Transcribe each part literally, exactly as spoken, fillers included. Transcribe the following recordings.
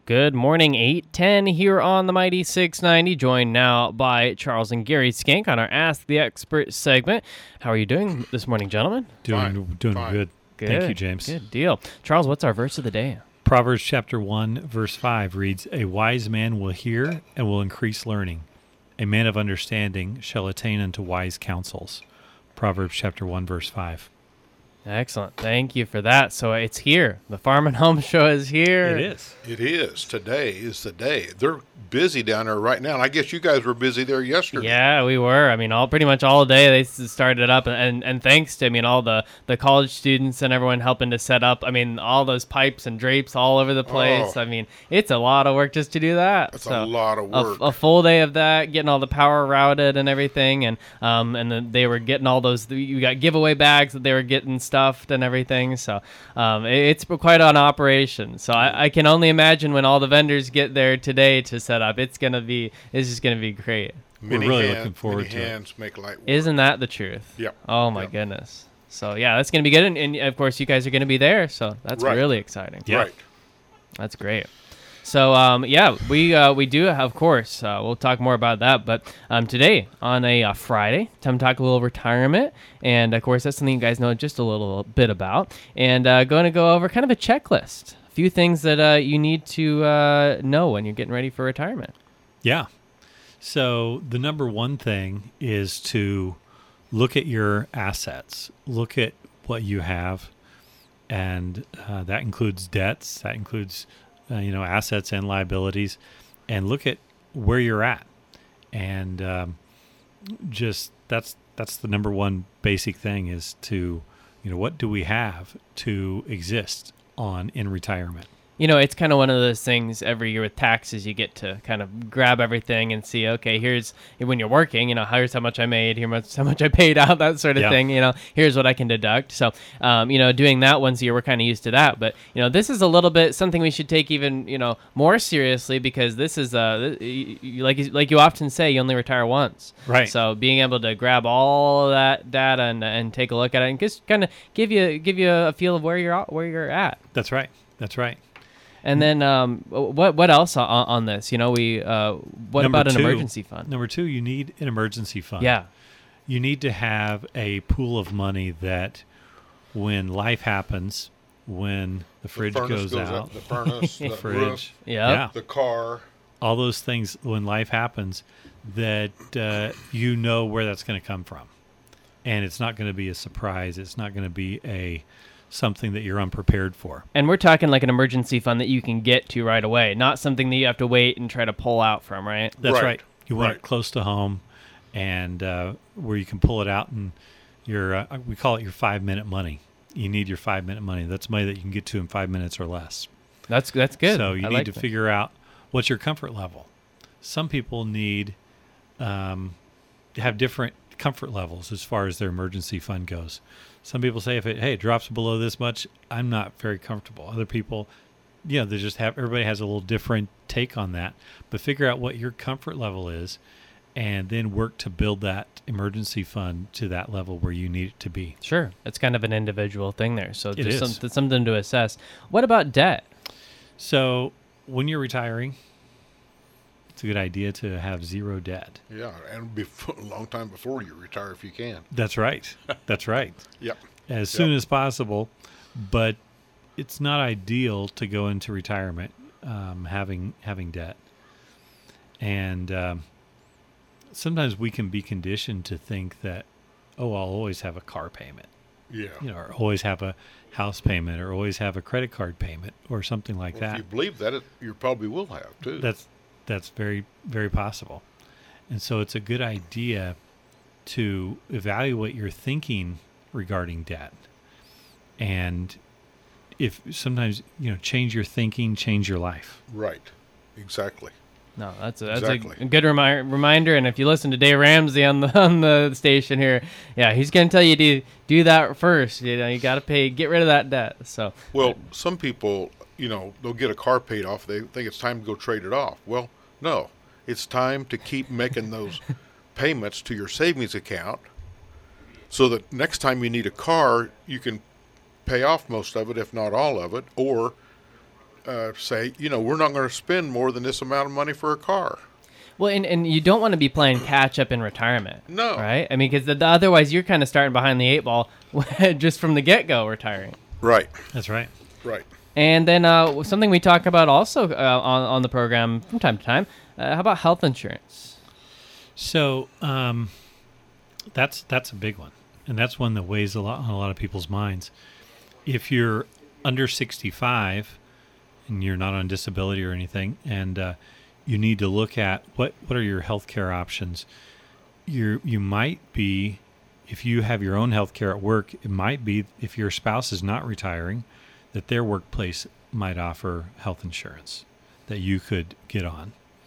Good morning, eight ten here on the Mighty six ninety, joined now by Charles and Gary Skank on our Ask the Expert segment. How are you doing this morning, gentlemen? Doing Fine. doing Fine. good. Good. Thank you, James. Good deal. Charles, what's our verse of the day? Proverbs chapter one, verse five reads, "A wise man will hear and will increase learning. A man of understanding shall attain unto wise counsels." Proverbs chapter one, verse five. Excellent. Thank you for that. So it's here. The Farm and Home Show is here. It is. It is. Today is the day. They're busy down there right now. And I guess you guys were busy there yesterday. Yeah, we were. I mean, all pretty much all day they s- started up, and, and, and thanks to I mean all the, the college students and everyone helping to set up. I mean, all those pipes and drapes all over the place. Oh. I mean, it's a lot of work just to do that. That's So a lot of a, work. a full day of that, getting all the power routed and everything, and um and then they were getting all those. You got giveaway bags that they were getting stuffed and everything. So um, it, it's quite an operation. So I, I can only imagine when all the vendors get there today to set up. It's gonna be it's just gonna be great. Many really hand- looking forward many to it. hands make light work. Isn't that the truth? Yep. Oh my Yep. goodness. So yeah, that's gonna be good, and, and of course you guys are gonna be there. So that's Right. really exciting. Yeah. Right. That's great. So um, yeah, we uh, we do of course uh, we'll talk more about that. But um, today on a uh, Friday, time to talk a little retirement, and of course that's something you guys know just a little bit about, and uh, going to go over kind of a checklist, a few things that uh, you need to uh, know when you're getting ready for retirement. Yeah. So the number one thing is to look at your assets, look at what you have, and uh, that includes debts, that includes uh, you know assets and liabilities, and look at where you're at, and um, just that's that's the number one basic thing is to you know what do we have to exist on in retirement. You know, it's kind of one of those things every year with taxes, you get to kind of grab everything and see, okay, here's when you're working, you know, here's how much I made, here's how much I paid out, that sort of Yeah. thing, you know, here's what I can deduct. So, um, you know, doing that once a year, we're kind of used to that. But, you know, this is a little bit something we should take even, you know, more seriously because this is, uh, you, you- like, you- like you often say, you only retire once. Right. So being able to grab all of that data and, and take a look at it and just kind of give you, give you a feel of where you're at, where you're at. That's right. That's right. And then um, what what else on, on this? You know, we uh, what Number about an two- emergency fund? Number two, you need an emergency fund. Yeah, You need to have a pool of money that when life happens, when the The fridge furnace goes, out, The furnace, the fridge, roof, yeah, yeah, the car. all those things, when life happens, that uh, you know where that's going to come from. And it's not going to be a surprise. It's not going to be a something that you're unprepared for. And we're talking like an emergency fund that you can get to right away, not something that you have to wait and try to pull out from, right? That's right. Right. You want Right. it close to home, and uh, where you can pull it out, and your uh, we call it your five minute money. You need your five minute money. That's money that you can get to in five minutes or less. That's that's good. So you I need like to that. figure out what's your comfort level. Some people need um, have different comfort levels as far as their emergency fund goes. Some people say if it hey it drops below this much, I'm not very comfortable. Other people, you know, they just have everybody has a little different take on that. But figure out what your comfort level is, and then work to build that emergency fund to that level where you need it to be. Sure, it's kind of an individual thing there. So It there's is. some, there's something to assess. What about debt? So when you're retiring, it's a good idea to have zero debt. Yeah, and before, a long time before you retire if you can. That's right. That's right. Yep. As soon Yep. as possible, but it's not ideal to go into retirement um, having having debt. And um, sometimes we can be conditioned to think that, oh, I'll always have a car payment, Yeah. you know, or always have a house payment, or always have a credit card payment, or something like Well, if that. you believe that, it, you probably will have too. That's that's very very possible, and so it's a good idea to evaluate your thinking regarding debt, and if sometimes you know change your thinking, change your life. right. Exactly. No, that's a, that's Exactly. a good remi- reminder. And if you listen to Dave Ramsey on the on the station here, yeah, he's going to tell you to do that first. You know, you got to pay, get rid of that debt. So Well, some people, you know, they'll get a car paid off. They think it's time to go trade it off. Well, no, it's time to keep making those payments to your savings account so that next time you need a car, you can pay off most of it, if not all of it, or uh, say, you know, we're not going to spend more than this amount of money for a car. Well, and, and you don't want to be playing catch up in retirement. No. Right? I mean, because the, the, otherwise you're kind of starting behind the eight ball just from the get go retiring. Right. That's right. Right. And then uh, something we talk about also uh, on, on the program from time to time. Uh, how about health insurance? So um, that's that's a big one, and that's one that weighs a lot on a lot of people's minds. If you're under sixty-five and you're not on disability or anything, and uh, you need to look at what, what are your health care options. You you might be, if you have your own health care at work, it might be if your spouse is not retiring, that their workplace might offer health insurance that you could get on.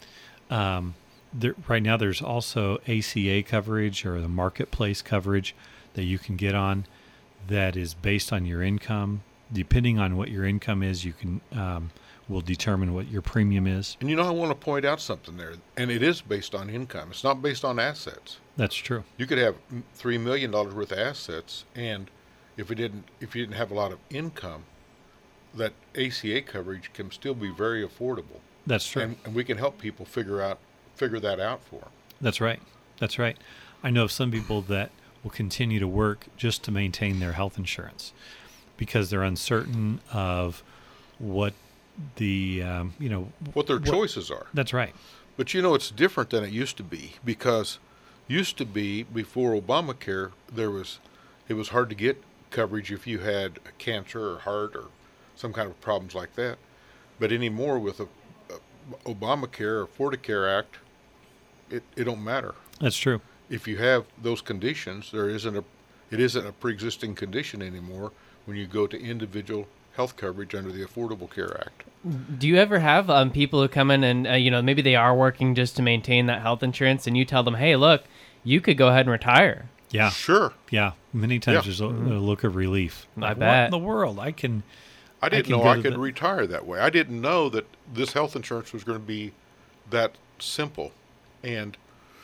Um, there, right now, there's also A C A coverage or the marketplace coverage that you can get on that is based on your income. Depending on what your income is, you can um, will determine what your premium is. And you know, I want to point out something there, and it is based on income. It's not based on assets. That's true. You could have three million dollars worth of assets, and if it didn't, if you didn't have a lot of income, that A C A coverage can still be very affordable. That's true. And, and we can help people figure out figure that out for them. That's right. That's right. I know of some people that will continue to work just to maintain their health insurance because they're uncertain of what the, um, you know, What their what- choices are. That's right. But you know, it's different than it used to be, because used to be before Obamacare, there was, it was hard to get coverage if you had cancer or heart or some kind of problems like that. But anymore with a, a Obamacare or Affordacare Act, it, it don't matter. That's true. If you have those conditions, there isn't a, it isn't a pre-existing condition anymore when you go to individual health coverage under the Affordable Care Act. Do you ever have um, people who come in and, uh, you know, maybe they are working just to maintain that health insurance and you tell them, hey, look, you could go ahead and retire? Yeah. Sure. Yeah. Many times Yeah. there's a, a look of relief. I Like, what bet. in the world? I can. I didn't can know go I to could the- retire that way. I didn't know that this health insurance was going to be that simple. And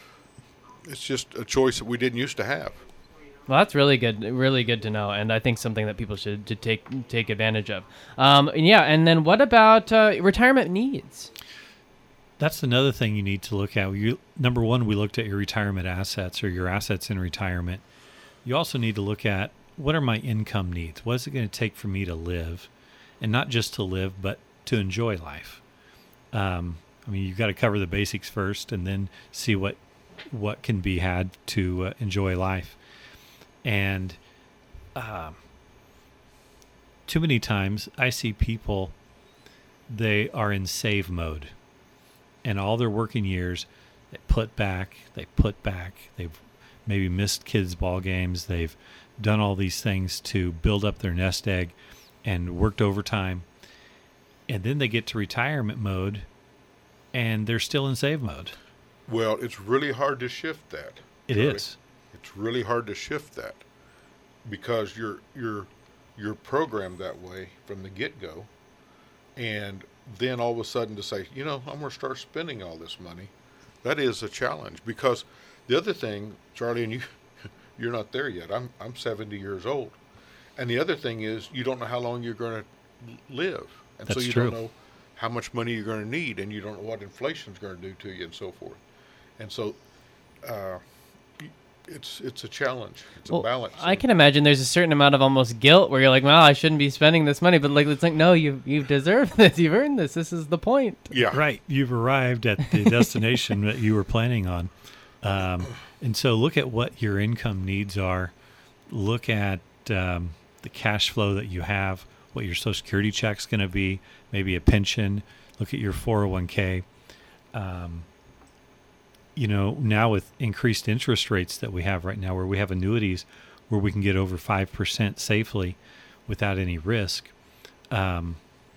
it's just a choice that we didn't used to have. Well, that's really good, really good to know, and I think something that people should to take take advantage of. Um, and yeah, and then what about uh, retirement needs? That's another thing you need to look at. You, number one, we looked at your retirement assets or your assets in retirement. You also need to look at what are my income needs? What is it going to take for me to live? And not just to live, but to enjoy life. Um, I mean, you've got to cover the basics first and then see what what can be had to uh, enjoy life. And um, too many times I see people, they are in save mode. And all their working years, they put back, they put back. They've maybe missed kids' ball games. They've done all these things to build up their nest egg and worked overtime. And then they get to retirement mode and they're still in save mode. Well, it's really hard to shift that. It Charlie. is. It's really hard to shift that because you're you're you're programmed that way from the get-go, and then all of a sudden to say, you know, I'm going to start spending all this money, that is a challenge. Because the other thing, Charlie, and you, you're not there yet. I'm I'm seventy years old, and the other thing is you don't know how long you're going to live, and so That's you true. don't know how much money you're going to need, and you don't know what inflation's going to do to you, and so forth. And so, uh, it's it's a challenge. It's Well, a balance. I can imagine there's a certain amount of almost guilt where you're like, well, I shouldn't be spending this money, but like it's like, no, you you deserve this, you've earned this. This is the point. Yeah. Right. You've arrived at the destination that you were planning on. Um, and so look at what your income needs are. Look at um, the cash flow that you have, what your Social Security check's going to be, maybe a pension. Look at your four oh one k. Um, you know, now with increased interest rates that we have right now, where we have annuities where we can get over five percent safely without any risk. Um,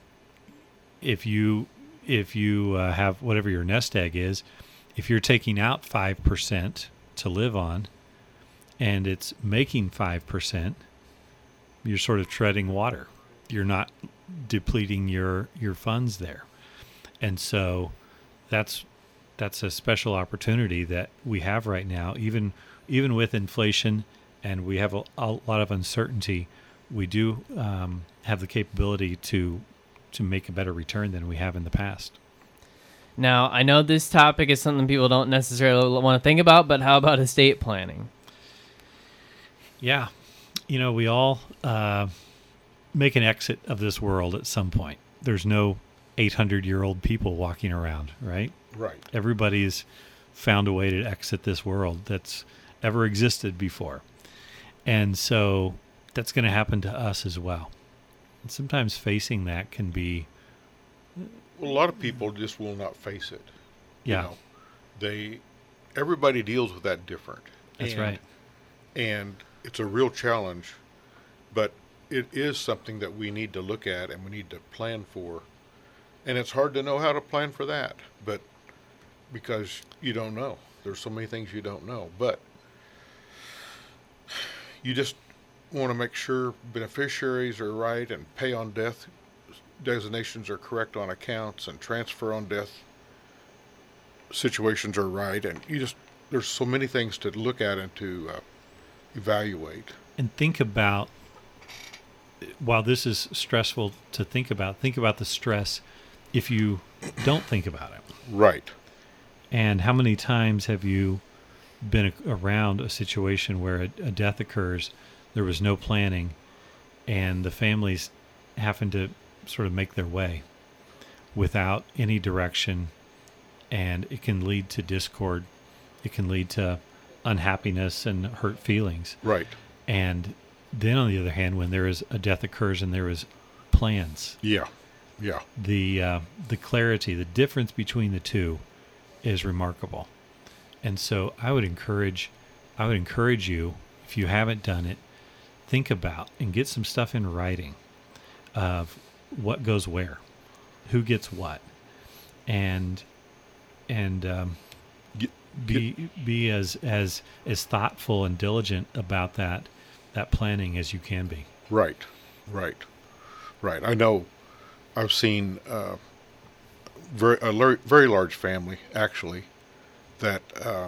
if you if you uh, have whatever your nest egg is, if you're taking out five percent to live on and it's making five percent, you're sort of treading water. You're not depleting your, your funds there. And so that's that's a special opportunity that we have right now. Even even with inflation and we have a, a lot of uncertainty, we do um, have the capability to to make a better return than we have in the past. Now, I know this topic is something people don't necessarily want to think about, but how about estate planning? Yeah. You know, we all uh, make an exit of this world at some point. There's no eight hundred year old people walking around, right? Right. Everybody's found a way to exit this world that's ever existed before. And so that's going to happen to us as well. And sometimes facing that can be... Well, a lot of people just will not face it. Yeah. You know, they, everybody deals with that different. That's and, right. And it's a real challenge, but it is something that we need to look at and we need to plan for. And it's hard to know how to plan for that, but because you don't know. There's so many things you don't know. But you just want to make sure beneficiaries are right and pay on death designations are correct on accounts and transfer on death situations are right. And you just, there's so many things to look at and to uh, evaluate. And think about, while this is stressful to think about, think about the stress if you don't think about it. Right. And how many times have you been a- around a situation where a, a death occurs, there was no planning, and the families having to sort of make their way without any direction, and it can lead to discord. It can lead to unhappiness and hurt feelings. Right. And then on the other hand, when there is a death occurs and there is plans, Yeah. Yeah. the uh, the clarity, the difference between the two is remarkable. And so I would encourage I would encourage you, if you haven't done it, think about and get some stuff in writing of what goes where, who gets what, and and um, Get, be be as as as thoughtful and diligent about that that planning as you can be. Right, right, right. I know I've seen uh, very, a lar- very large family, actually, that uh,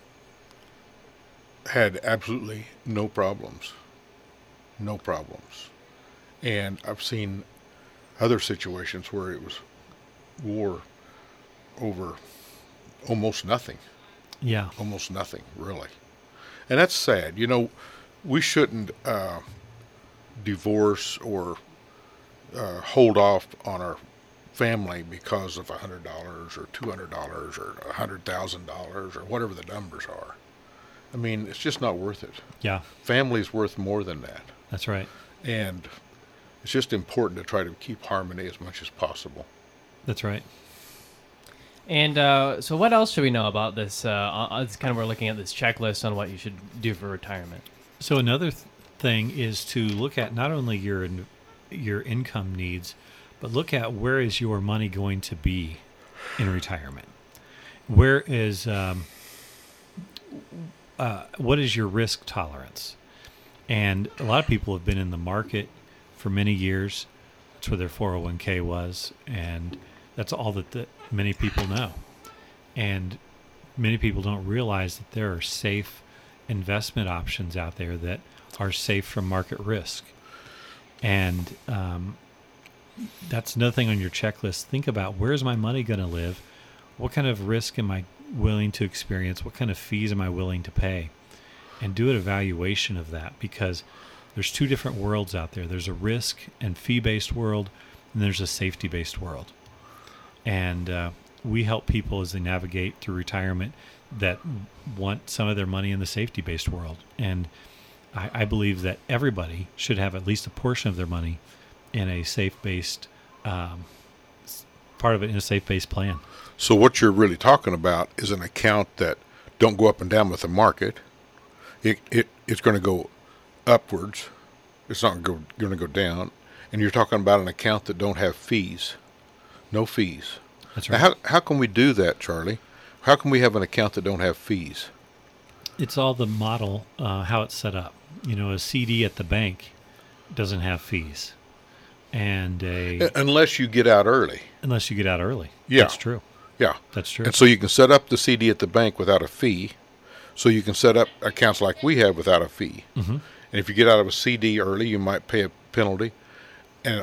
had absolutely no problems. No problems. And I've seen other situations where it was war over almost nothing. Yeah. Almost nothing, really. And that's sad. You know, we shouldn't uh, divorce or uh, hold off on our family because of one hundred dollars or two hundred dollars or one hundred thousand dollars or whatever the numbers are. I mean, it's just not worth it. Yeah. Family's worth more than that. That's right. And it's just important to try to keep harmony as much as possible. That's right. And uh, so what else should we know about this? Uh, uh, it's kind of we're looking at this checklist on what you should do for retirement. So another th- thing is to look at not only your in- your income needs, but look at where is your money going to be in retirement. Where is um, uh, what is your risk tolerance? And a lot of people have been in the market for many years. That's where their four oh one k was, and that's all that the, many people know. And many people don't realize that there are safe investment options out there that are safe from market risk. And um, that's another thing on your checklist. Think about, where's my money going to live? What kind of risk am I willing to experience? What kind of fees am I willing to pay? And do an evaluation of that, because there's two different worlds out there. There's a risk and fee-based world, and there's a safety-based world. And uh, we help people as they navigate through retirement that want some of their money in the safety-based world. And I, I believe that everybody should have at least a portion of their money in a safe-based, um, part of it in a safe-based plan. So what you're really talking about is an account that don't go up and down with the market. It it it's going to go upwards. It's not going to go down. And you're talking about an account that don't have fees. No fees. That's Now, right. how how can we do that, Charlie? How can we have an account that don't have fees? It's all the model, uh, how it's set up. You know, a C D at the bank doesn't have fees, and a Uh, Unless you get out early. unless you get out early. Yeah. That's true. Yeah. That's true. And so you can set up the C D at the bank without a fee. So you can set up accounts like we have without a fee. Mhm. And if you get out of a C D early, you might pay a penalty. And on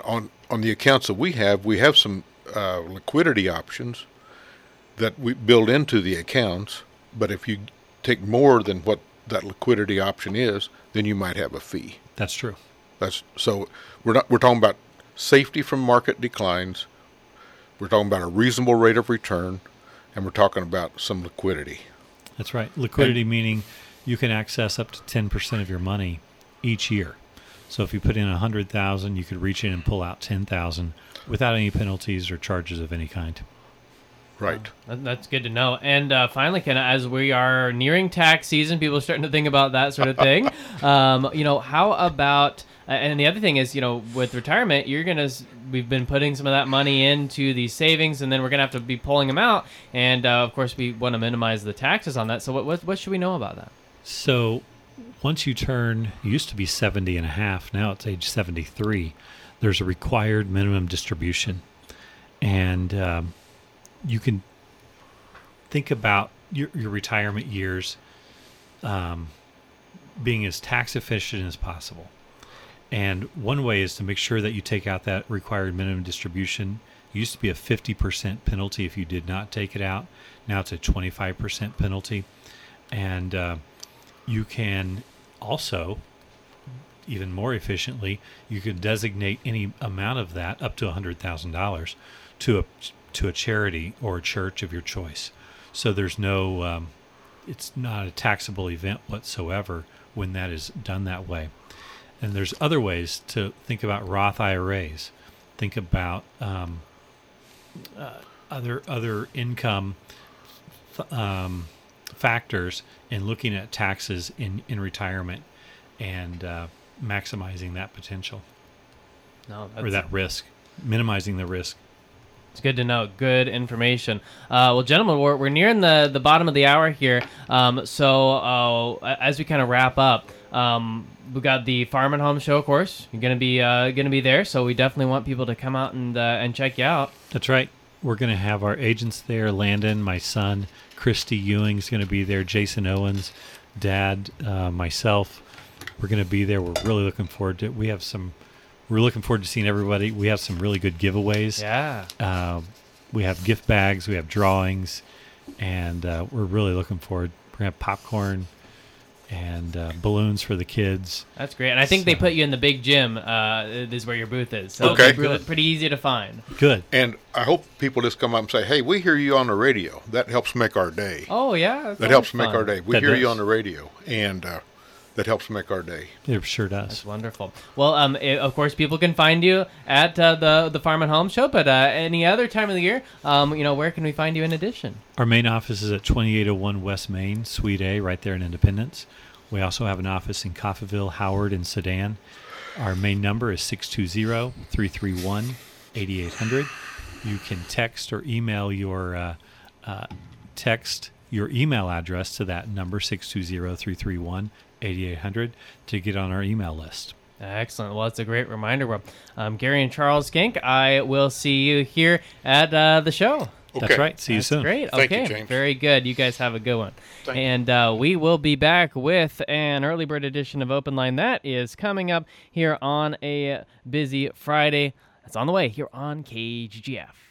on the accounts that we have, we have some uh, liquidity options that we build into the accounts. But if you take more than what that liquidity option is, then you might have a fee. That's true. That's so we're not we're talking about safety from market declines. We're talking about a reasonable rate of return, and we're talking about some liquidity. That's right. Liquidity and, meaning you can access up to ten percent of your money each year. So if you put in one hundred thousand dollars, you could reach in and pull out ten thousand dollars without any penalties or charges of any kind. Right. Uh, that's good to know. And uh, finally, Ken, as we are nearing tax season, people are starting to think about that sort of thing. um, you know, how about, uh, and the other thing is, you know, with retirement, you're going to, we've been putting some of that money into these savings, and then we're going to have to be pulling them out. And, uh, of course, we want to minimize the taxes on that. So what, what, what should we know about that? So once you turn, it used to be seventy and a half, now it's age seventy-three, there's a required minimum distribution. And, um, you can think about your, your retirement years um, being as tax efficient as possible. And one way is to make sure that you take out that required minimum distribution. It used to be a fifty percent penalty if you did not take it out. Now it's a twenty-five percent penalty. And uh, you can also, even more efficiently, you could designate any amount of that up to one hundred thousand dollars to a to a charity or a church of your choice. So there's no, um, it's not a taxable event whatsoever when that is done that way. And there's other ways to think about Roth I R As. Think about um, uh, other other income um, factors in looking at taxes in, in retirement and uh, maximizing that potential No, that's, or that risk, minimizing the risk. It's good to know. Good information. Uh, well, gentlemen, we're, we're nearing the, the bottom of the hour here. Um, so uh, as we kind of wrap up, um, we got the Farm and Home Show, of course. You're gonna be uh, gonna be there, so we definitely want people to come out and uh, and check you out. That's right. We're gonna have our agents there. Landon, my son, Christy Ewing's gonna be there. Jason Owens, Dad, uh, myself. We're gonna be there. We're really looking forward to it. We have some. We're looking forward to seeing everybody. We have some really good giveaways. Yeah. Uh, we have gift bags. We have drawings. And uh, we're really looking forward. We're going to have popcorn and uh, balloons for the kids. That's great. And I think so, they put you in the big gym. Uh, is where your booth is. So okay. it's pretty, pretty easy to find. Good. And I hope people just come up and say, hey, we hear you on the radio. That helps make our day. Oh, yeah. That helps make fun. our day. We That hear does. you on the radio. And uh, that helps make our day. It sure does. That's wonderful. Well, um, it, of course, people can find you at uh, the the Farm and Home Show, but uh, any other time of the year, um, you know, where can we find you in addition? Our main office is at twenty-eight oh one West Main, Suite A, right there in Independence. We also have an office in Coffeyville, Howard, and Sedan. Our main number is six two zero, three three one, eight eight hundred. You can text or email your uh, uh, text your email address to that number, six two zero, three three one, eight eight hundred, to get on our email list. Excellent. Well, it's a great reminder. Well, um, Gary and Charles Gink, I will see you here at uh, the show. Okay. That's right. See you That's soon. great. Thank you, Okay. James. Very good. You guys have a good one. Thank you. and uh, we will be back with an early bird edition of Open Line that is coming up here on a busy Friday. That's on the way here on K G G F.